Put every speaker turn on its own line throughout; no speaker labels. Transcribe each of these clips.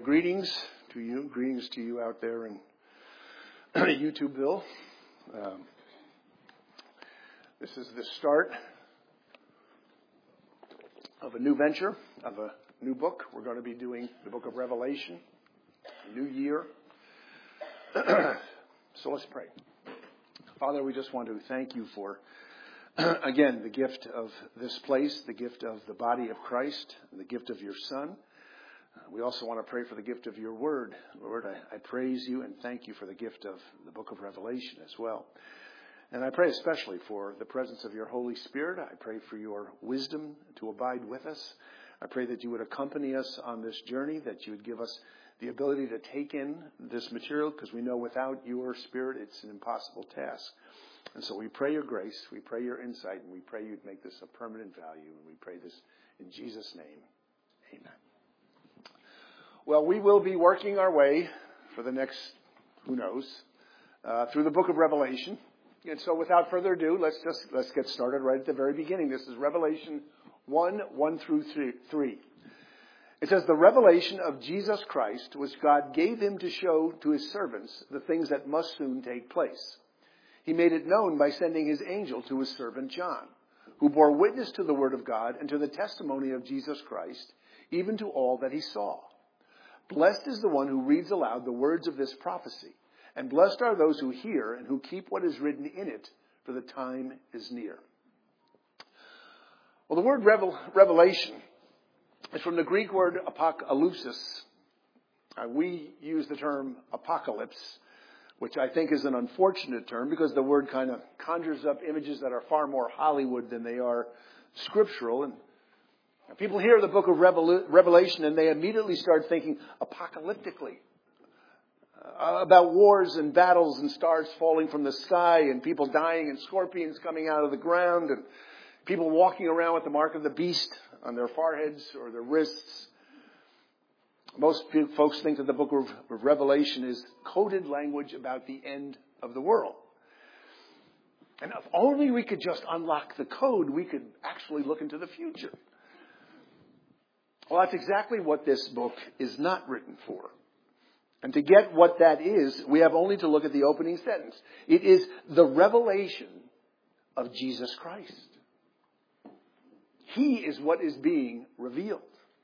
greetings to you out there in YouTubeville. This is the start of a new venture, of a new book. We're going to be doing the book of Revelation, new year. So let's pray. Father, we just want to thank you for, again, the gift of this place, the gift of the body of Christ, and the gift of your Son. We also want to pray for the gift of your word. Lord, I praise you and thank you for the gift of the book of Revelation as well. And I pray especially for the presence of your Holy Spirit. I pray for your wisdom to abide with us. I pray that you would accompany us on this journey, that you would give us the ability to take in this material, because we know without your Spirit it's an impossible task. And so we pray your grace, we pray your insight, and we pray you'd make this a permanent value. And we pray this in Jesus' name. Amen. Well, we will be working our way for the next, who knows, through the book of Revelation. And so without further ado, let's get started right at the very beginning. This is Revelation 1 through 3. It says, the revelation of Jesus Christ, which God gave him to show to his servants the things that must soon take place. He made it known by sending his angel to his servant John, who bore witness to the word of God and to the testimony of Jesus Christ, even to all that he saw. Blessed is the one who reads aloud the words of this prophecy, and blessed are those who hear and who keep what is written in it, for the time is near. Well, the word revelation is from the Greek word apokalypsis. We use the term apocalypse, which I think is an unfortunate term because the word kind of conjures up images that are far more Hollywood than they are scriptural. And people hear the book of Revelation and they immediately start thinking apocalyptically about wars and battles and stars falling from the sky and people dying and scorpions coming out of the ground and people walking around with the mark of the beast on their foreheads or their wrists. Most folks think that the book of Revelation is coded language about the end of the world. And if only we could just unlock the code, we could actually look into the future. Well, that's exactly what this book is not written for. And to get what that is, we have only to look at the opening sentence. It is the revelation of Jesus Christ. He is what is being revealed.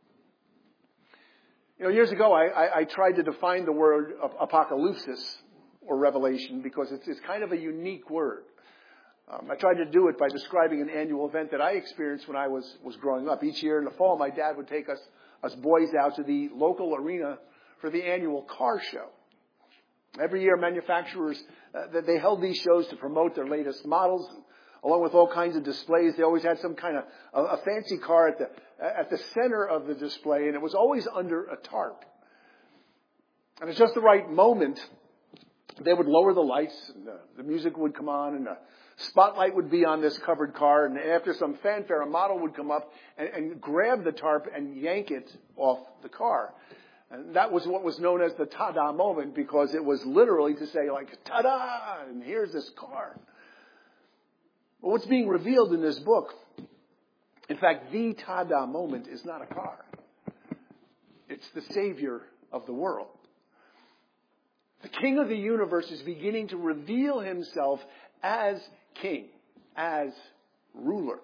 You know, years ago, I tried to define the word apocalypsis or revelation because it's kind of a unique word. I tried to do it by describing an annual event that I experienced when I was growing up. Each year in the fall, my dad would take us boys out to the local arena for the annual car show. Every year, manufacturers, they held these shows to promote their latest models. Along with all kinds of displays, they always had some kind of a fancy car at the center of the display, and it was always under a tarp. And at just the right moment, they would lower the lights, and the music would come on, and a spotlight would be on this covered car, and after some fanfare, a model would come up and grab the tarp and yank it off the car. And that was what was known as the ta-da moment, because it was literally to say, like, ta-da, and here's this car. Well, what's being revealed in this book, in fact, the ta-da moment is not a car. It's the Savior of the world. The King of the universe is beginning to reveal himself as King, as ruler.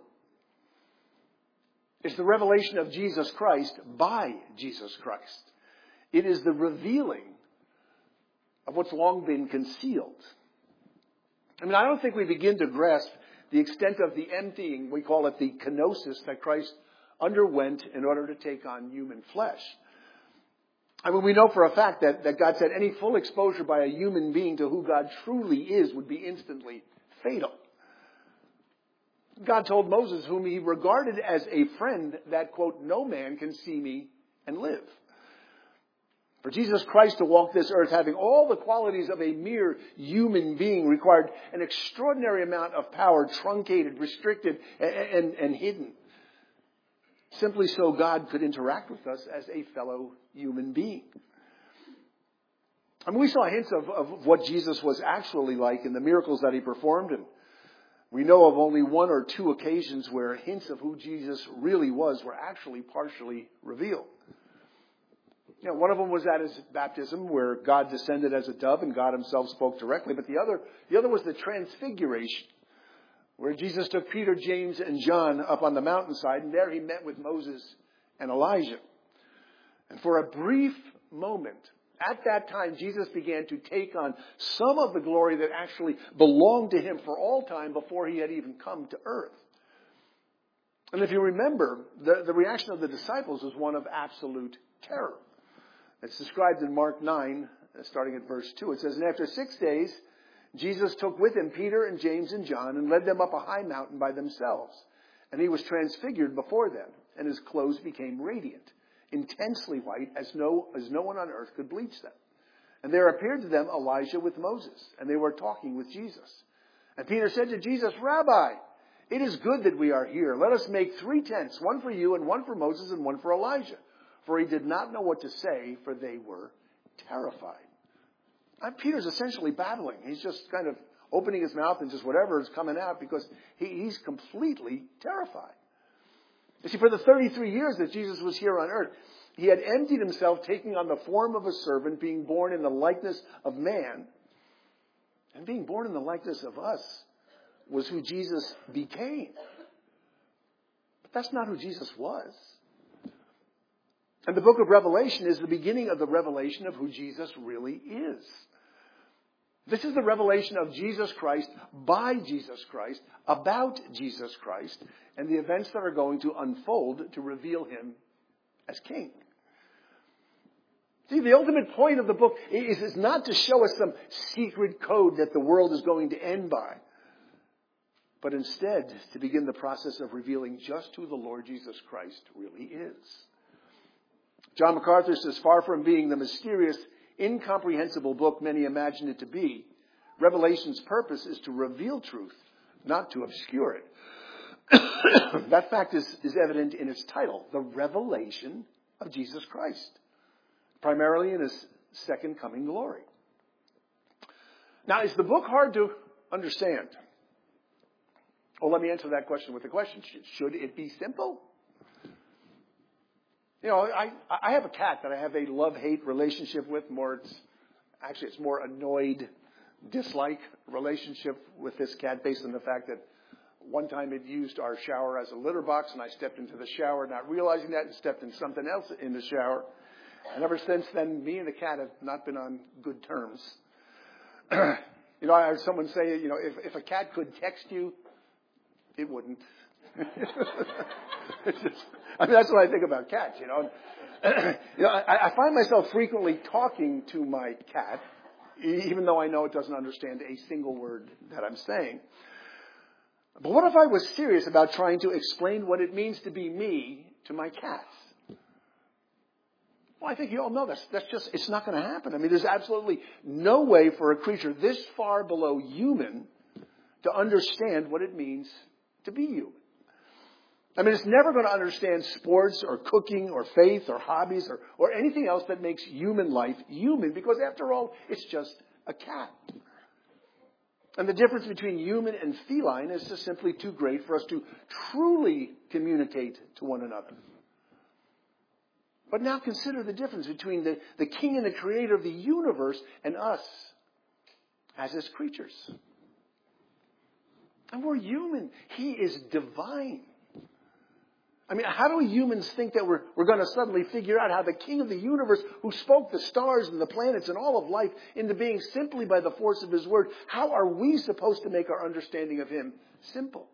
It's the revelation of Jesus Christ by Jesus Christ. It is the revealing of what's long been concealed. I mean, I don't think we begin to grasp the extent of the emptying, we call it the kenosis, that Christ underwent in order to take on human flesh. I mean, we know for a fact that God said any full exposure by a human being to who God truly is would be instantly fatal. God told Moses, whom he regarded as a friend, that, quote, no man can see me and live. For Jesus Christ to walk this earth having all the qualities of a mere human being required an extraordinary amount of power, truncated, restricted, and hidden. Simply so God could interact with us as a fellow human being. I mean, we saw hints of what Jesus was actually like in the miracles that he performed, and we know of only one or two occasions where hints of who Jesus really was were actually partially revealed. One of them was at his baptism where God descended as a dove and God himself spoke directly. But the other was the transfiguration, where Jesus took Peter, James, and John up on the mountainside, and there he met with Moses and Elijah. And for a brief moment, at that time, Jesus began to take on some of the glory that actually belonged to him for all time before he had even come to earth. And if you remember, the reaction of the disciples was one of absolute terror. It's described in Mark 9, starting at verse 2. It says, "And after 6 days, Jesus took with him Peter and James and John and led them up a high mountain by themselves. And he was transfigured before them, and his clothes became radiant, intensely white, as no one on earth could bleach them. And there appeared to them Elijah with Moses, and they were talking with Jesus. And Peter said to Jesus, 'Rabbi, it is good that we are here. Let us make 3 tents, one for you and one for Moses and one for Elijah.' For he did not know what to say, for they were terrified." And Peter's essentially babbling. He's just kind of opening his mouth and just whatever is coming out because he's completely terrified. You see, for the 33 years that Jesus was here on earth, he had emptied himself, taking on the form of a servant, being born in the likeness of man. And being born in the likeness of us was who Jesus became. But that's not who Jesus was. And the book of Revelation is the beginning of the revelation of who Jesus really is. This is the revelation of Jesus Christ, by Jesus Christ, about Jesus Christ, and the events that are going to unfold to reveal him as king. See, the ultimate point of the book is not to show us some secret code that the world is going to end by, but instead to begin the process of revealing just who the Lord Jesus Christ really is. John MacArthur says, "Far from being the mysterious, incomprehensible book many imagine it to be, Revelation's purpose is to reveal truth, not to obscure it." That fact is evident in its title, The Revelation of Jesus Christ, primarily in his second coming glory. Now, is the book hard to understand? Well, let me answer that question with a question. Should it be simple? I have a cat that I have a love-hate relationship with. It's more annoyed-dislike relationship with this cat based on the fact that one time it used our shower as a litter box, and I stepped into the shower not realizing that and stepped in something else in the shower. And ever since then, me and the cat have not been on good terms. I heard someone say, if a cat could text you, it wouldn't. That's what I think about cats, I find myself frequently talking to my cat, even though I know it doesn't understand a single word that I'm saying. But what if I was serious about trying to explain what it means to be me to my cat? Well, I think you all know it's not going to happen. There's absolutely no way for a creature this far below human to understand what it means to be human. It's never going to understand sports or cooking or faith or hobbies or anything else that makes human life human, because after all, it's just a cat. And the difference between human and feline is just simply too great for us to truly communicate to one another. But now consider the difference between the king and the creator of the universe and us as his creatures. And we're human. He is divine. How do humans think that we're going to suddenly figure out how the king of the universe, who spoke the stars and the planets and all of life into being simply by the force of his word, how are we supposed to make our understanding of him simple?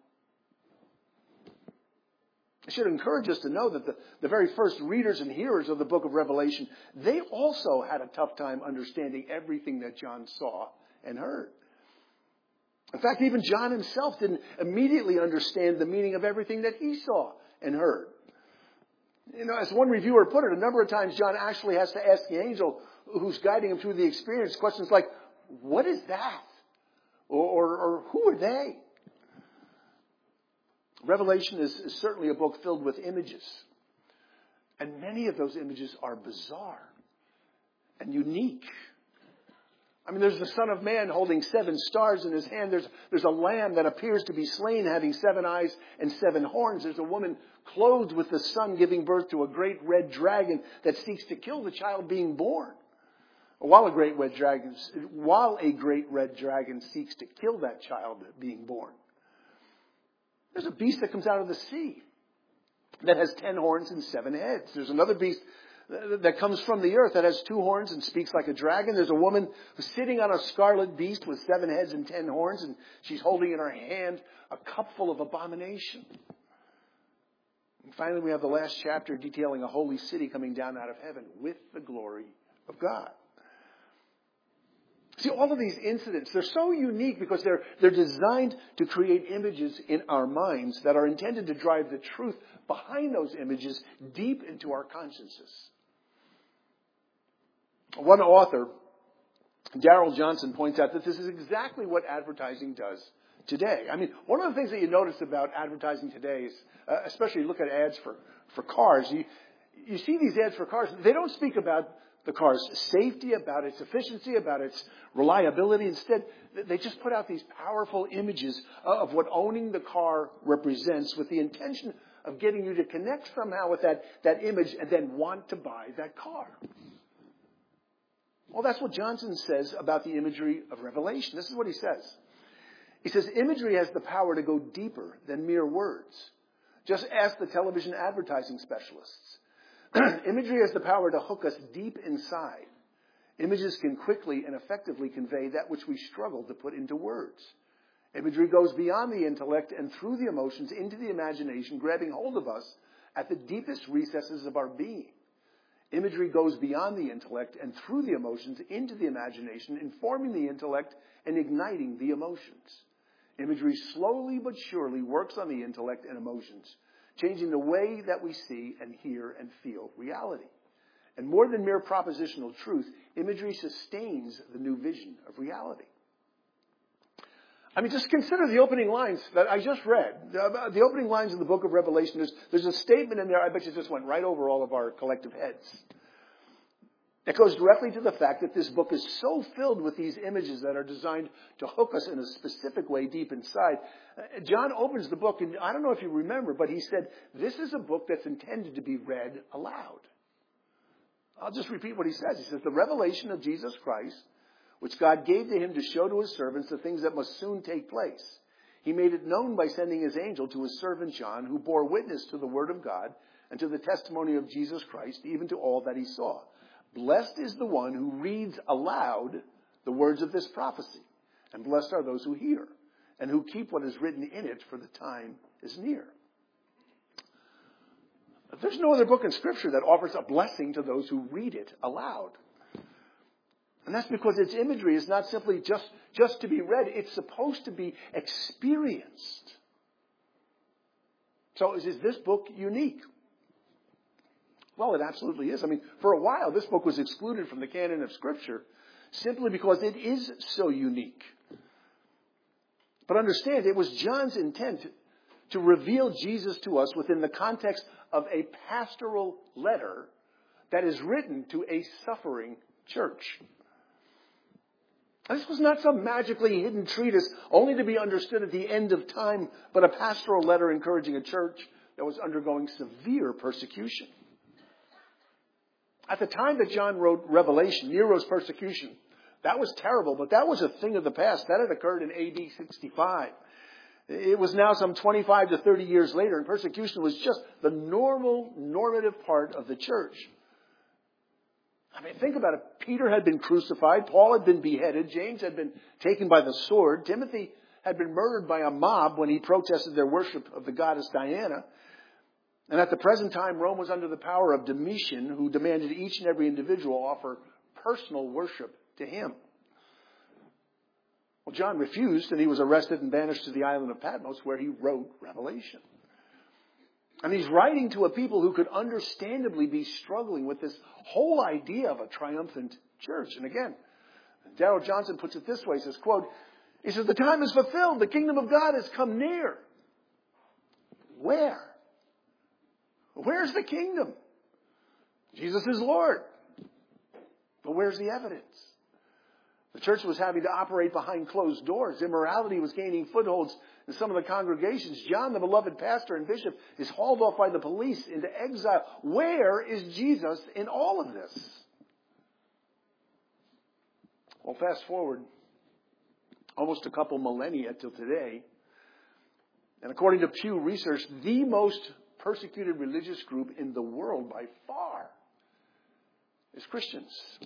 It should encourage us to know that the very first readers and hearers of the book of Revelation, they also had a tough time understanding everything that John saw and heard. In fact, even John himself didn't immediately understand the meaning of everything that he saw and heard. As one reviewer put it, a number of times John actually has to ask the angel who's guiding him through the experience questions like, "What is that?" Or "Who are they?" Revelation is certainly a book filled with images. And many of those images are bizarre and unique. I mean, there's the Son of Man holding 7 stars in his hand. There's a lamb that appears to be slain, having 7 eyes and 7 horns. There's a woman clothed with the sun, giving birth to a great red dragon that seeks to kill the child being born. While a great red dragon seeks to kill that child being born. There's a beast that comes out of the sea that has 10 horns and 7 heads. There's another beast that comes from the earth that has 2 horns and speaks like a dragon. There's a woman who's sitting on a scarlet beast with 7 heads and 10 horns, and she's holding in her hand a cup full of abomination. And finally, we have the last chapter detailing a holy city coming down out of heaven with the glory of God. See, all of these incidents, they're so unique because they're designed to create images in our minds that are intended to drive the truth behind those images deep into our consciences. One author, Darrell Johnson, points out that this is exactly what advertising does today. I mean, one of the things that you notice about advertising today is, especially look at ads for cars, you see these ads for cars, they don't speak about the car's safety, about its efficiency, about its reliability. Instead, they just put out these powerful images of what owning the car represents with the intention of getting you to connect somehow with that image and then want to buy that car. Well, that's what Johnson says about the imagery of Revelation. This is what he says. He says, imagery has the power to go deeper than mere words. Just ask the television advertising specialists. Imagery has the power to hook us deep inside. Images can quickly and effectively convey that which we struggle to put into words. Imagery goes beyond the intellect and through the emotions into the imagination, grabbing hold of us at the deepest recesses of our being. Imagery goes beyond the intellect and through the emotions into the imagination, informing the intellect and igniting the emotions. Imagery slowly but surely works on the intellect and emotions, changing the way that we see and hear and feel reality. And more than mere propositional truth, imagery sustains the new vision of reality. I mean, just consider the opening lines that I just read. The opening lines of the book of Revelation, there's a statement in there I bet you just went right over all of our collective heads. It goes directly to the fact that this book is so filled with these images that are designed to hook us in a specific way deep inside. John opens the book, and I don't know if you remember, but he said, this is a book that's intended to be read aloud. I'll just repeat what he says. He says, the revelation of Jesus Christ, which God gave to him to show to his servants the things that must soon take place. He made it known by sending his angel to his servant John, who bore witness to the word of God and to the testimony of Jesus Christ, even to all that he saw. Blessed is the one who reads aloud the words of this prophecy, and blessed are those who hear, and who keep what is written in it, for the time is near. There's no other book in Scripture that offers a blessing to those who read it aloud. And that's because its imagery is not simply just to be read. It's supposed to be experienced. So is this book unique? Well, it absolutely is. I mean, for a while, this book was excluded from the canon of Scripture simply because it is so unique. But understand, it was John's intent to reveal Jesus to us within the context of a pastoral letter that is written to a suffering church. This was not some magically hidden treatise only to be understood at the end of time, but a pastoral letter encouraging a church that was undergoing severe persecution. At the time that John wrote Revelation, Nero's persecution, that was terrible, but that was a thing of the past. That had occurred in AD 65. It was now some 25 to 30 years later, and persecution was just the normative part of the church. I mean, think about it. Peter had been crucified. Paul had been beheaded. James had been taken by the sword. Timothy had been murdered by a mob when he protested their worship of the goddess Diana. And at the present time, Rome was under the power of Domitian, who demanded each and every individual offer personal worship to him. Well, John refused, and he was arrested and banished to the island of Patmos, where he wrote Revelation. And he's writing to a people who could understandably be struggling with this whole idea of a triumphant church. And again, Darrell Johnson puts it this way. He says, quote, he says, the time is fulfilled. The kingdom of God has come near. Where? Where's the kingdom? Jesus is Lord. But where's the evidence? The church was having to operate behind closed doors. Immorality was gaining footholds in some of the congregations. John, the beloved pastor and bishop, is hauled off by the police into exile. Where is Jesus in all of this? Well, fast forward almost a couple millennia till today. And according to Pew Research, the most persecuted religious group in the world by far is Christians.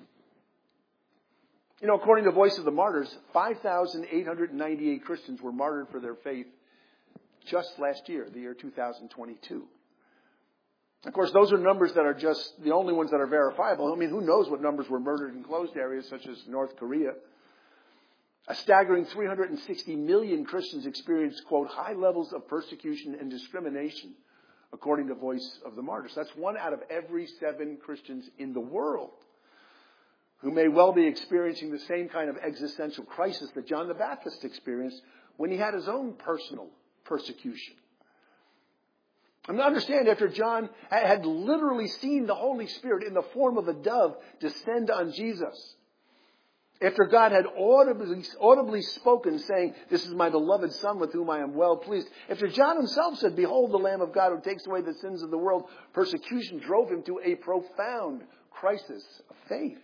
You know, according to Voice of the Martyrs, 5,898 Christians were martyred for their faith just last year, the year 2022. Of course, those are numbers that are just the only ones that are verifiable. I mean, who knows what numbers were murdered in closed areas such as North Korea. A staggering 360 million Christians experienced, quote, high levels of persecution and discrimination, according to Voice of the Martyrs. That's 1 out of every 7 Christians in the world who may well be experiencing the same kind of existential crisis that John the Baptist experienced when he had his own personal persecution. And understand, after John had literally seen the Holy Spirit in the form of a dove descend on Jesus, after God had audibly spoken, saying, "This is my beloved Son with whom I am well pleased," after John himself said, "Behold the Lamb of God who takes away the sins of the world," persecution drove him to a profound crisis of faith.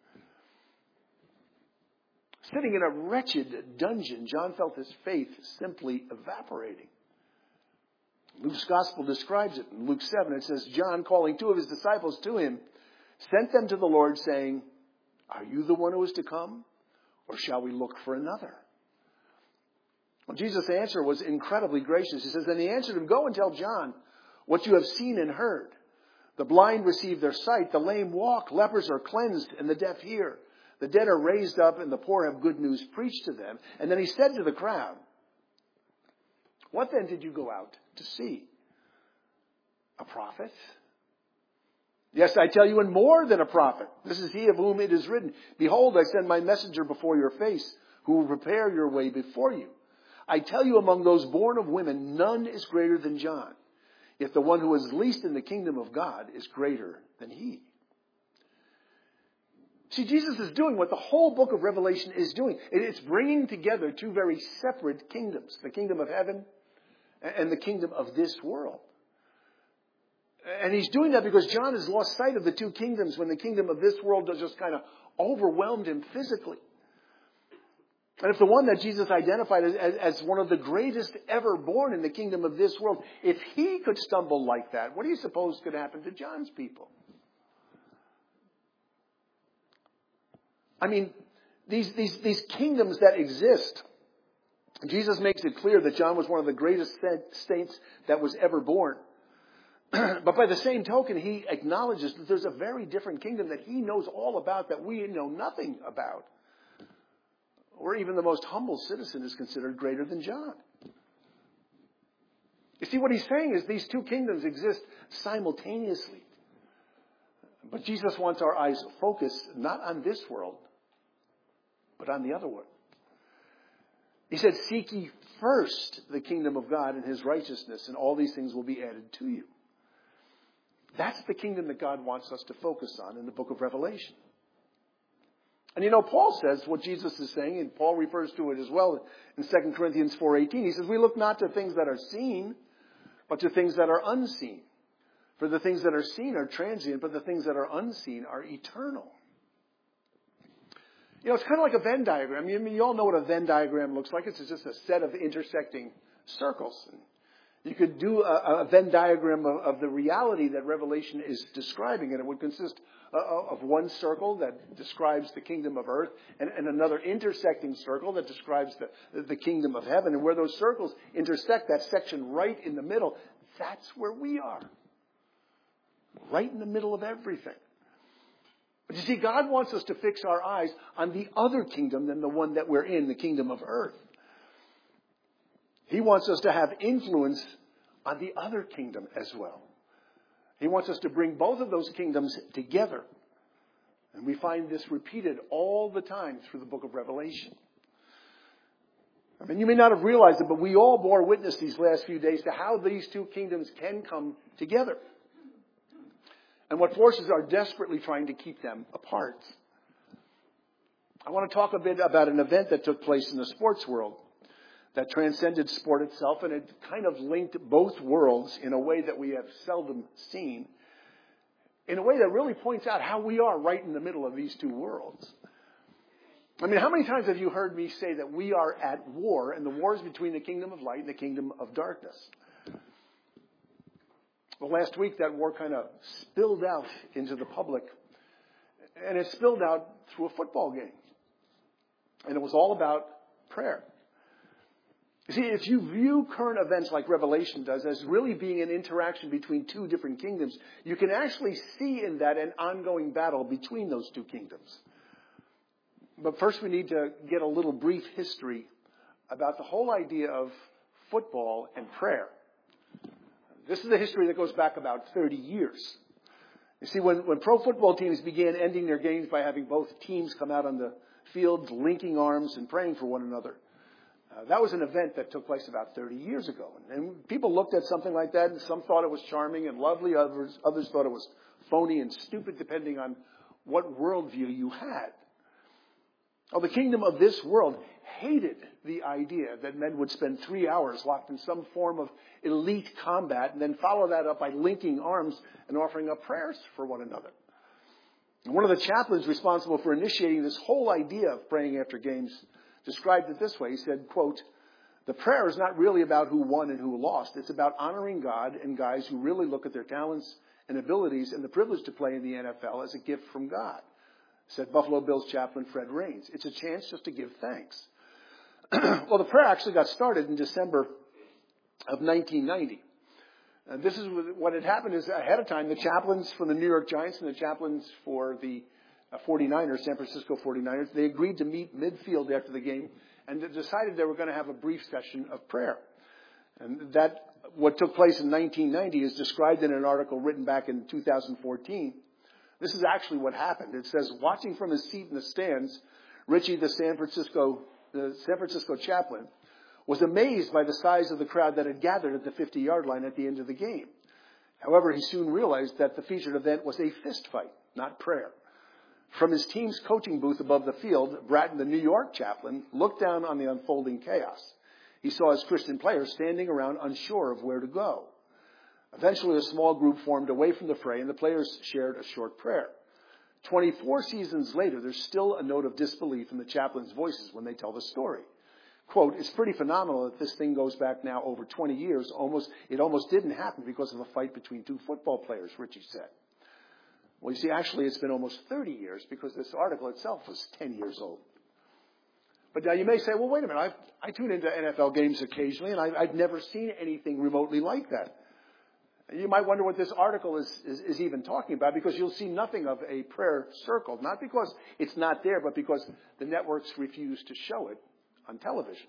Sitting in a wretched dungeon, John felt his faith simply evaporating. Luke's gospel describes it. In Luke 7, it says, John, calling 2 of his disciples to him, sent them to the Lord, saying, "Are you the one who is to come, or shall we look for another?" Well, Jesus' answer was incredibly gracious. He says, then he answered him, "Go and tell John what you have seen and heard. The blind receive their sight, the lame walk, lepers are cleansed, and the deaf hear. The dead are raised up, and the poor have good news preached to them." And then he said to the crowd, "What then did you go out to see? A prophet? Yes, I tell you, and more than a prophet. This is he of whom it is written, 'Behold, I send my messenger before your face, who will prepare your way before you.' I tell you, among those born of women, none is greater than John. Yet the one who is least in the kingdom of God is greater than he." See, Jesus is doing what the whole book of Revelation is doing. It's bringing together 2 very separate kingdoms, the kingdom of heaven and the kingdom of this world. And he's doing that because John has lost sight of the 2 kingdoms when the kingdom of this world just kind of overwhelmed him physically. And if the one that Jesus identified as one of the greatest ever born in the kingdom of this world, if he could stumble like that, what do you suppose could happen to John's people? I mean, these kingdoms that exist, Jesus makes it clear that John was one of the greatest saints that was ever born. But by the same token, he acknowledges that there's a very different kingdom that he knows all about that we know nothing about. Or even the most humble citizen is considered greater than John. You see, what he's saying is these 2 kingdoms exist simultaneously. But Jesus wants our eyes focused not on this world, but on the other one. He said, "Seek ye first the kingdom of God and his righteousness, and all these things will be added to you." That's the kingdom that God wants us to focus on in the book of Revelation. And you know, Paul says what Jesus is saying, and Paul refers to it as well in 2 Corinthians 4:18. He says, "We look not to things that are seen, but to things that are unseen. For the things that are seen are transient, but the things that are unseen are eternal." You know, it's kind of like a Venn diagram. I mean, you all know what a Venn diagram looks like. It's just a set of intersecting circles. And you could do a Venn diagram of the reality that Revelation is describing, and it would consist of one circle that describes the kingdom of earth and another intersecting circle that describes the kingdom of heaven. And where those circles intersect, that section right in the middle, that's where we are. Right in the middle of everything. But you see, God wants us to fix our eyes on the other kingdom than the one that we're in, the kingdom of earth. He wants us to have influence on the other kingdom as well. He wants us to bring both of those kingdoms together. And we find this repeated all the time through the book of Revelation. I mean, you may not have realized it, but we all bore witness these last few days to how these 2 kingdoms can come together. And what forces are desperately trying to keep them apart. I want to talk a bit about an event that took place in the sports world that transcended sport itself, and it kind of linked both worlds in a way that we have seldom seen, in a way that really points out how we are right in the middle of these two worlds. I mean, how many times have you heard me say that we are at war, and the war is between the kingdom of light and the kingdom of darkness? Well, last week that war kind of spilled out into the public, and it spilled out through a football game. And it was all about prayer. You see, if you view current events like Revelation does as really being an interaction between two different kingdoms, you can actually see in that an ongoing battle between those two kingdoms. But first we need to get a little brief history about the whole idea of football and prayer. This is a history that goes back about 30 years. You see, when pro football teams began ending their games by having both teams come out on the field, linking arms and praying for one another, that was an event that took place about 30 years ago. And people looked at something like that, and some thought it was charming and lovely. Others thought it was phony and stupid, depending on what worldview you had. Oh, the kingdom of this world hated the idea that men would spend 3 hours locked in some form of elite combat and then follow that up by linking arms and offering up prayers for one another. And one of the chaplains responsible for initiating this whole idea of praying after games described it this way. He said, quote, "The prayer is not really about who won and who lost. It's about honoring God and guys who really look at their talents and abilities and the privilege to play in the NFL as a gift from God," said Buffalo Bills chaplain Fred Raines. It's a chance just to give thanks. Well, the prayer actually got started in December of 1990. And this is what had happened is ahead of time, the chaplains for the New York Giants and the chaplains for the 49ers, San Francisco 49ers, they agreed to meet midfield after the game and decided they were going to have a brief session of prayer. And that, what took place in 1990 is described in an article written back in 2014. This is actually what happened. It says, watching from his seat in the stands, Richie, the San Francisco chaplain, was amazed by the size of the crowd that had gathered at the 50-yard line at the end of the game. However, he soon realized that the featured event was a fist fight, not prayer. From his team's coaching booth above the field, Bratton, the New York chaplain, looked down on the unfolding chaos. He saw his Christian players standing around unsure of where to go. Eventually, a small group formed away from the fray, and the players shared a short prayer. 24 seasons later, there's still a note of disbelief in the chaplain's voices when they tell the story. Quote, "It's pretty phenomenal that this thing goes back now over 20 years. It almost didn't happen because of a fight between two football players," Richie said. Well, you see, actually, it's been almost 30 years because this article itself was 10 years old. But now you may say, well, wait a minute. I tune into NFL games occasionally, and I've never seen anything remotely like that. You might wonder what this article is even talking about, because you'll see nothing of a prayer circle, not because it's not there, but because the networks refuse to show it on television.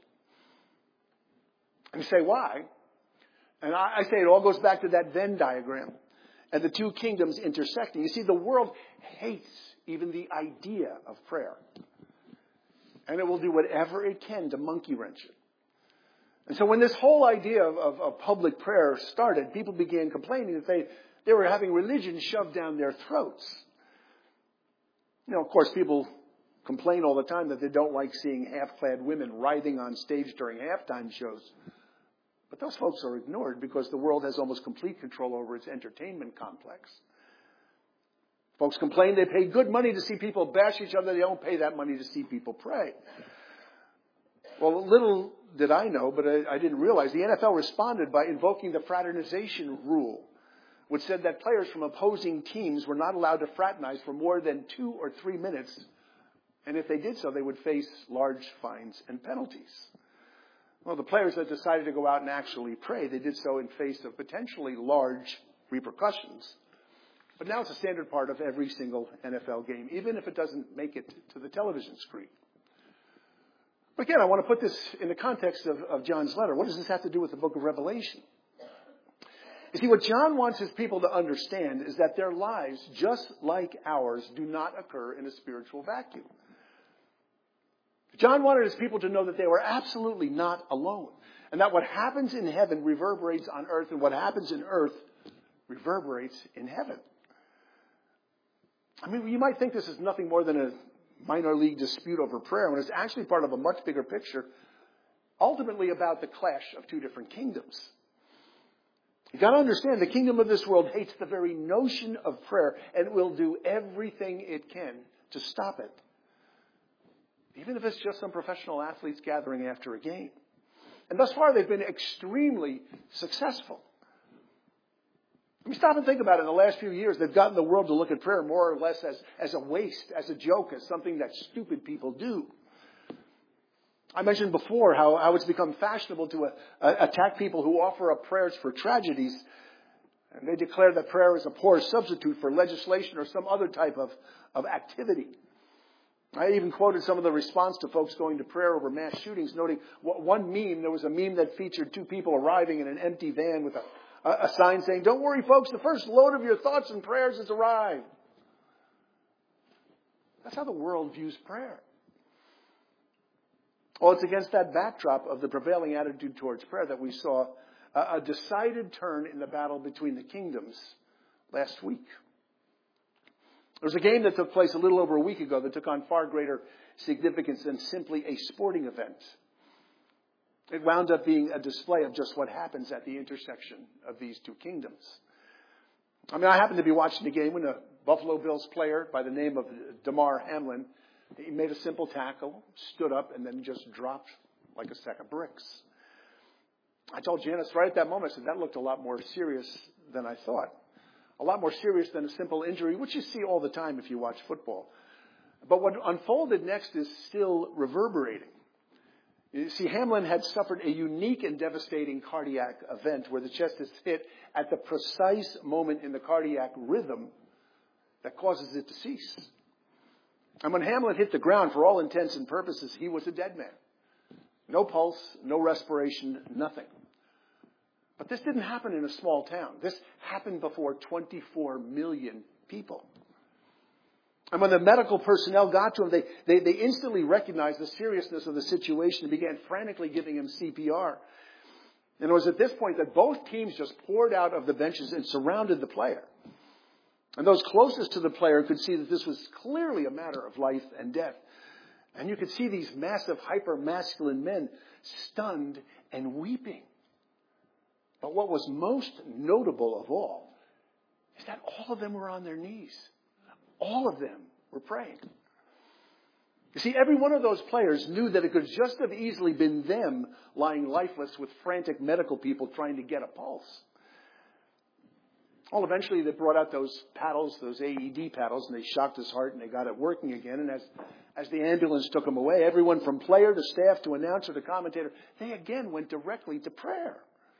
And you say, why? And I say it all goes back to that Venn diagram and the two kingdoms intersecting. You see, the world hates even the idea of prayer. And it will do whatever it can to monkey wrench it. And so when this whole idea of public prayer started, people began complaining that they were having religion shoved down their throats. You know, of course, people complain all the time that they don't like seeing half-clad women writhing on stage during halftime shows. But those folks are ignored because the world has almost complete control over its entertainment complex. Folks complain they pay good money to see people bash each other. They don't pay that money to see people pray. Well, little did I know, but I didn't realize, the NFL responded by invoking the fraternization rule, which said that players from opposing teams were not allowed to fraternize for more than 2 or 3 minutes. And if they did so, they would face large fines and penalties. Well, the players that decided to go out and actually pray, they did so in face of potentially large repercussions. But now it's a standard part of every single NFL game, even if it doesn't make it to the television screen. But again, I want to put this in the context of John's letter. What does this have to do with the book of Revelation? You see, what John wants his people to understand is that their lives, just like ours, do not occur in a spiritual vacuum. John wanted his people to know that they were absolutely not alone, and that what happens in heaven reverberates on earth, and what happens in earth reverberates in heaven. I mean, you might think this is nothing more than a minor league dispute over prayer when it's actually part of a much bigger picture, ultimately about the clash of two different kingdoms. You've got to understand, the kingdom of this world hates the very notion of prayer and will do everything it can to stop it. Even if it's just some professional athletes gathering after a game. And thus far, they've been extremely successful. I mean, stop and think about it. In the last few years, they've gotten the world to look at prayer more or less as a waste, as a joke, as something that stupid people do. I mentioned before how it's become fashionable to attack people who offer up prayers for tragedies. And they declare that prayer is a poor substitute for legislation or some other type of activity. I even quoted some of the response to folks going to prayer over mass shootings, noting one meme. There was a meme that featured two people arriving in an empty van with a sign saying, "Don't worry, folks, the first load of your thoughts and prayers has arrived." That's how the world views prayer. Well, it's against that backdrop of the prevailing attitude towards prayer that we saw a decided turn in the battle between the kingdoms last week. There was a game that took place a little over a week ago that took on far greater significance than simply a sporting event. It wound up being a display of just what happens at the intersection of these two kingdoms. I mean, I happened to be watching the game when a Buffalo Bills player by the name of Damar Hamlin, he made a simple tackle, stood up, and then just dropped like a sack of bricks. I told Janice right at that moment, I said, that looked a lot more serious than I thought. A lot more serious than a simple injury, which you see all the time if you watch football. But what unfolded next is still reverberating. You see, Hamlin had suffered a unique and devastating cardiac event where the chest is hit at the precise moment in the cardiac rhythm that causes it to cease. And when Hamlin hit the ground, for all intents and purposes, he was a dead man. No pulse, no respiration, nothing. But this didn't happen in a small town. This happened before 24 million people. And when the medical personnel got to him, they instantly recognized the seriousness of the situation and began frantically giving him CPR. And it was at this point that both teams just poured out of the benches and surrounded the player. And those closest to the player could see that this was clearly a matter of life and death. And you could see these massive, hyper-masculine men stunned and weeping. But what was most notable of all is that all of them were on their knees. All of them were praying. You see, every one of those players knew that it could just have easily been them lying lifeless with frantic medical people trying to get a pulse. Well, eventually they brought out those paddles, those AED paddles, and they shocked his heart and they got it working again. And as the ambulance took him away, everyone from player to staff to announcer to commentator, they again went directly to prayer.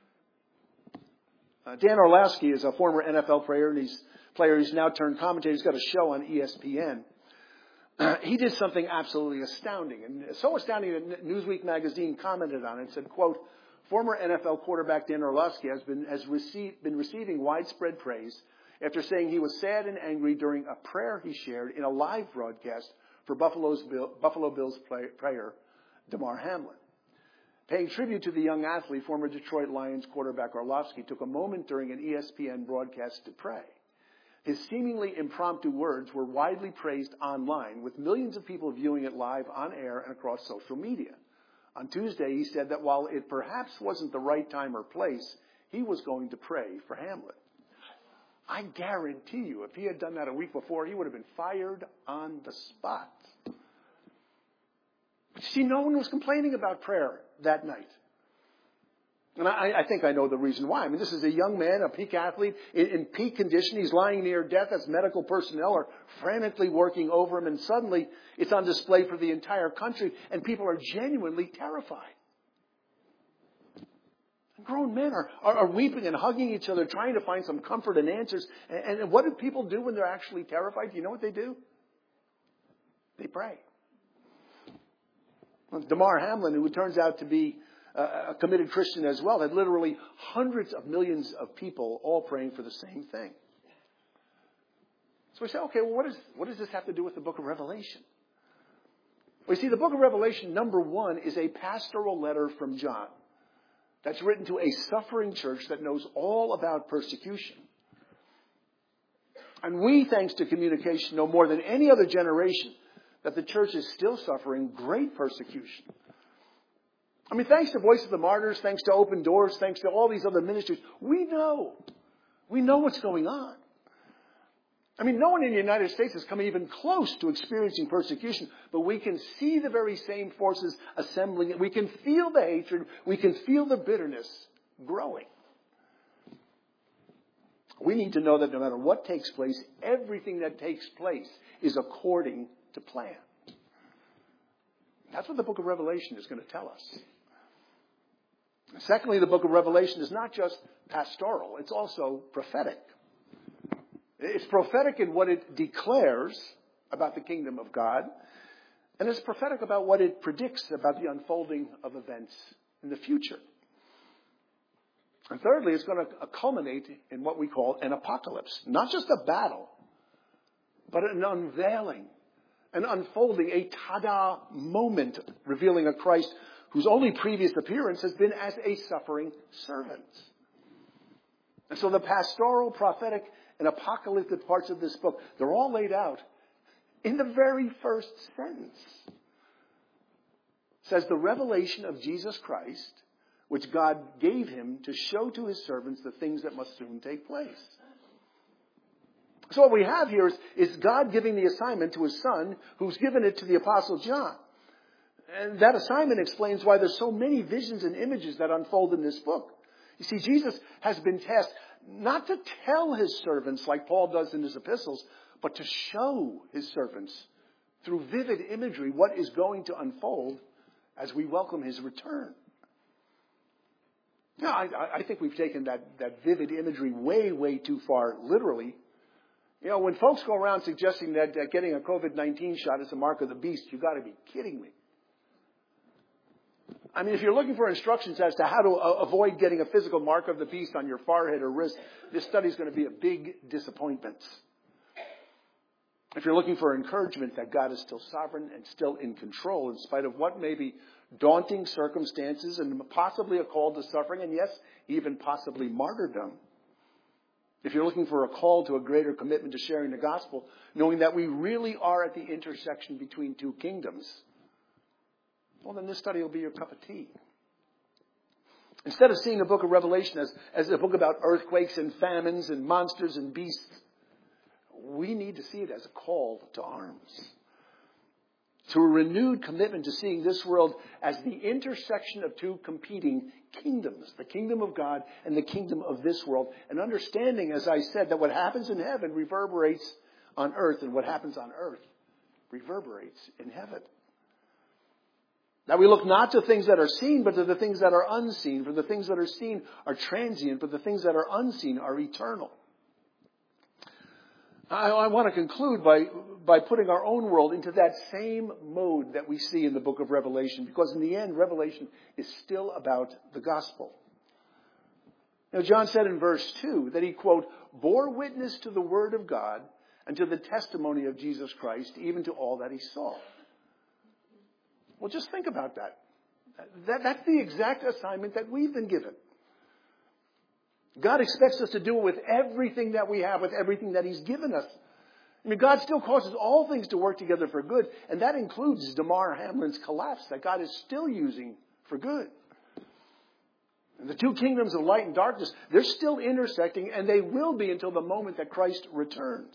Dan Orlovsky is a former NFL player, and he's now turned commentator. He's got a show on ESPN. He did something absolutely astounding, and so astounding that Newsweek magazine commented on it and said, quote, "Former NFL quarterback Dan Orlovsky has been receiving widespread praise after saying he was sad and angry during a prayer he shared in a live broadcast for Buffalo Bills player Damar Hamlin. Paying tribute to the young athlete, former Detroit Lions quarterback Orlovsky took a moment during an ESPN broadcast to pray. His seemingly impromptu words were widely praised online, with millions of people viewing it live on air and across social media. On Tuesday, he said that while it perhaps wasn't the right time or place, he was going to pray for Hamlin. I guarantee you, if he had done that a week before, he would have been fired on the spot. But you see, no one was complaining about prayer that night. And I think I know the reason why. I mean, this is a young man, a peak athlete, in peak condition. He's lying near death as medical personnel are frantically working over him. And suddenly, it's on display for the entire country. And people are genuinely terrified. And grown men are weeping and hugging each other, trying to find some comfort and answers. And what do people do when they're actually terrified? Do you know what they do? They pray. Well, Damar Hamlin, who turns out to be a committed Christian as well, had literally hundreds of millions of people all praying for the same thing. So we say, okay, well, what does this have to do with the book of Revelation? Well, you see, the book of Revelation, number 1, is a pastoral letter from John that's written to a suffering church that knows all about persecution. And we, thanks to communication, know more than any other generation that the church is still suffering great persecution. I mean, thanks to Voice of the Martyrs, thanks to Open Doors, thanks to all these other ministries, we know what's going on. I mean, no one in the United States has come even close to experiencing persecution, but we can see the very same forces assembling. We can feel the hatred. We can feel the bitterness growing. We need to know that no matter what takes place, everything that takes place is according to plan. That's what the book of Revelation is going to tell us. Secondly, the book of Revelation is not just pastoral, it's also prophetic. It's prophetic in what it declares about the kingdom of God, and it's prophetic about what it predicts about the unfolding of events in the future. And thirdly, it's going to culminate in what we call an apocalypse. Not just a battle, but an unveiling, an unfolding, a tada moment revealing a Christ whose only previous appearance has been as a suffering servant. And so the pastoral, prophetic, and apocalyptic parts of this book, they're all laid out in the very first sentence. It says, the revelation of Jesus Christ, which God gave him to show to his servants the things that must soon take place. So what we have here is God giving the assignment to his son, who's given it to the Apostle John. And that assignment explains why there's so many visions and images that unfold in this book. You see, Jesus has been tasked not to tell his servants like Paul does in his epistles, but to show his servants through vivid imagery what is going to unfold as we welcome his return. Now, I think we've taken that vivid imagery way, way too far literally. You know, when folks go around suggesting that getting a COVID-19 shot is a mark of the beast, you've got to be kidding me. I mean, if you're looking for instructions as to how to avoid getting a physical mark of the beast on your forehead or wrist, this study is going to be a big disappointment. If you're looking for encouragement that God is still sovereign and still in control in spite of what may be daunting circumstances and possibly a call to suffering and, yes, even possibly martyrdom. If you're looking for a call to a greater commitment to sharing the gospel, knowing that we really are at the intersection between two kingdoms, well, then this study will be your cup of tea. Instead of seeing the book of Revelation as a book about earthquakes and famines and monsters and beasts, we need to see it as a call to arms. To a renewed commitment to seeing this world as the intersection of two competing kingdoms, the kingdom of God and the kingdom of this world. And understanding, as I said, that what happens in heaven reverberates on earth, and what happens on earth reverberates in heaven. That we look not to things that are seen, but to the things that are unseen. For the things that are seen are transient, but the things that are unseen are eternal. I want to conclude by putting our own world into that same mode that we see in the book of Revelation, because in the end, Revelation is still about the gospel. Now, John said in verse 2 that he, quote, bore witness to the word of God and to the testimony of Jesus Christ, even to all that he saw. Well, just think about that. That's the exact assignment that we've been given. God expects us to do it with everything that we have, with everything that he's given us. I mean, God still causes all things to work together for good, and that includes Damar Hamlin's collapse that God is still using for good. And the two kingdoms of light and darkness, they're still intersecting, and they will be until the moment that Christ returns.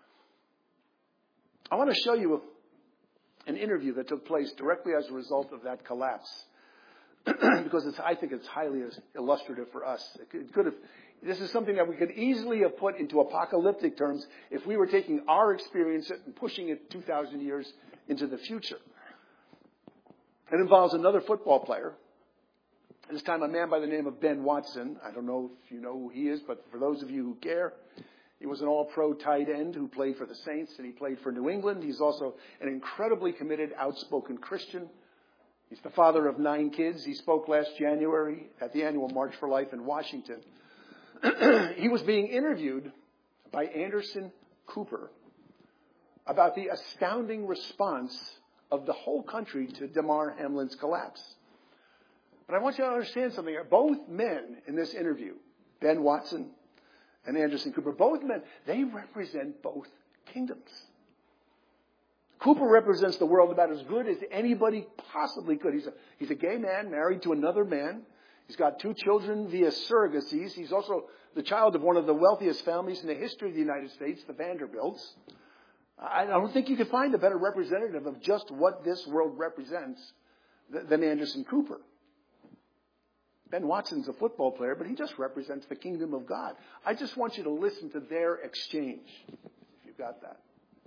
I want to show you an interview that took place directly as a result of that collapse. Because I think it's highly illustrative for us. This is something that we could easily have put into apocalyptic terms if we were taking our experience and pushing it 2,000 years into the future. It involves another football player. This time a man by the name of Ben Watson. I don't know if you know who he is, but for those of you who care, he was an all-pro tight end who played for the Saints, and he played for New England. He's also an incredibly committed, outspoken Christian. He's the father of 9 kids. He spoke last January at the annual March for Life in Washington. He was being interviewed by Anderson Cooper about the astounding response of the whole country to Damar Hamlin's collapse. But I want you to understand something. Both men in this interview, Ben Watson and Anderson Cooper, both men, they represent both kingdoms. Cooper represents the world about as good as anybody possibly could. He's a gay man married to another man. He's got 2 children via surrogacies. He's also the child of one of the wealthiest families in the history of the United States, the Vanderbilts. I don't think you could find a better representative of just what this world represents than Anderson Cooper. Ben Watson's a football player, but he just represents the kingdom of God. I just want you to listen to their exchange, if you've got that.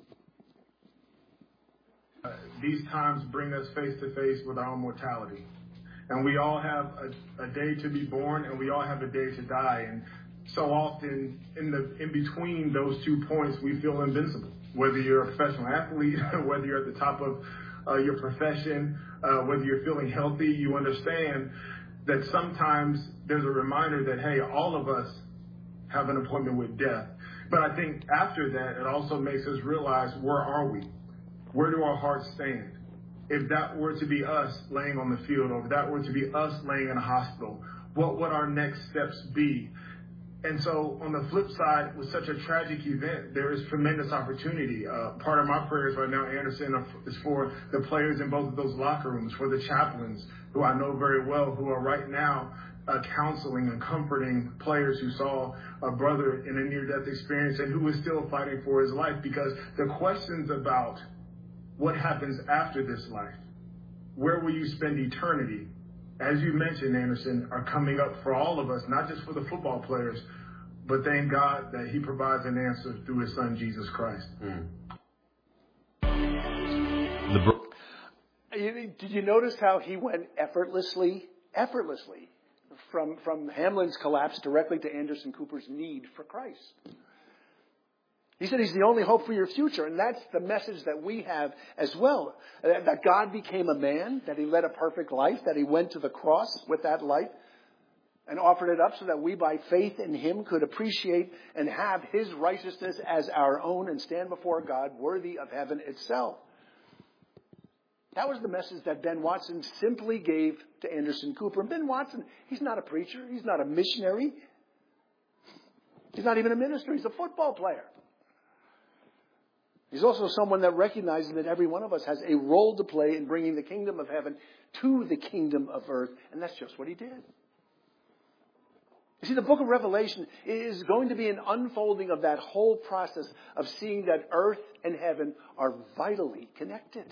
These times bring us face to face with our own mortality. And we all have a day to be born, and we all have a day to die. And so often in between those 2 points, we feel invincible. Whether you're a professional athlete, whether you're at the top of your profession, whether you're feeling healthy, you understand that sometimes there's a reminder that, hey, all of us have an appointment with death. But I think after that, it also makes us realize, where are we? Where do our hearts stand? If that were to be us laying on the field, or if that were to be us laying in a hospital, what would our next steps be? And so on the flip side, with such a tragic event, there is tremendous opportunity. Part of my prayers right now, Anderson, is for the players in both of those locker rooms, for the chaplains, who I know very well, who are right now counseling and comforting players who saw a brother in a near-death experience and who is still fighting for his life. Because the questions about what happens after this life, where will you spend eternity, as you mentioned, Anderson, are coming up for all of us, not just for the football players, but thank God that he provides an answer through his son, Jesus Christ.
Did you notice how he went effortlessly from Hamlin's collapse directly to Anderson Cooper's need for Christ? He said he's the only hope for your future, and that's the message that we have as well. That God became a man, that he led a perfect life, that he went to the cross with that life and offered it up so that we by faith in him could appreciate and have his righteousness as our own and stand before God worthy of heaven itself. That was the message that Ben Watson simply gave to Anderson Cooper. And Ben Watson, he's not a preacher. He's not a missionary. He's not even a minister. He's a football player. He's also someone that recognizes that every one of us has a role to play in bringing the kingdom of heaven to the kingdom of earth. And that's just what he did. You see, the book of Revelation is going to be an unfolding of that whole process of seeing that earth and heaven are vitally connected.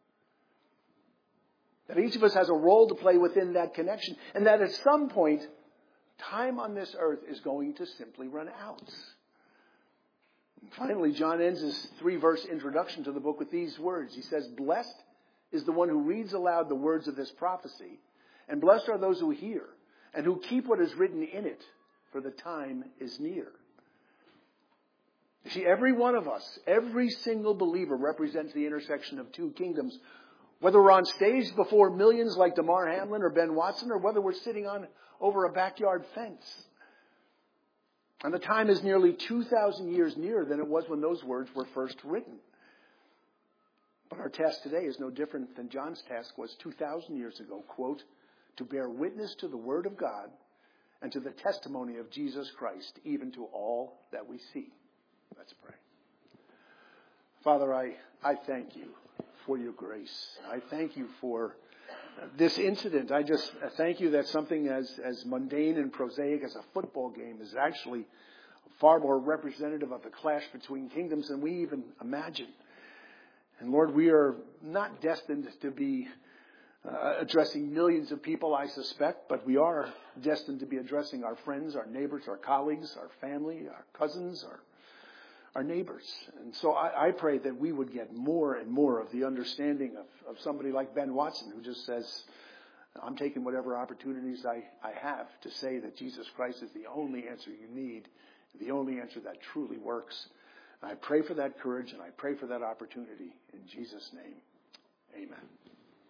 That each of us has a role to play within that connection. And that at some point, time on this earth is going to simply run out. Finally, John ends his 3-verse introduction to the book with these words. He says, "Blessed is the one who reads aloud the words of this prophecy, and blessed are those who hear, and who keep what is written in it, for the time is near." You see, every one of us, every single believer represents the intersection of 2 kingdoms. Whether we're on stage before millions like Damar Hamlin or Ben Watson, or whether we're sitting over a backyard fence. And the time is nearly 2,000 years nearer than it was when those words were first written. But our task today is no different than John's task was 2,000 years ago, quote, "to bear witness to the word of God and to the testimony of Jesus Christ, even to all that we see." Let's pray. Father, I thank you for your grace. I thank you for this incident. I just thank you that something as mundane and prosaic as a football game is actually far more representative of the clash between kingdoms than we even imagine. And Lord, we are not destined to be addressing millions of people, I suspect, but we are destined to be addressing our friends, our neighbors, our colleagues, our family, our cousins, our neighbors. And so I pray that we would get more and more of the understanding of somebody like Ben Watson, who just says, I'm taking whatever opportunities I have to say that Jesus Christ is the only answer you need, the only answer that truly works. And I pray for that courage and I pray for that opportunity in Jesus' name. Amen.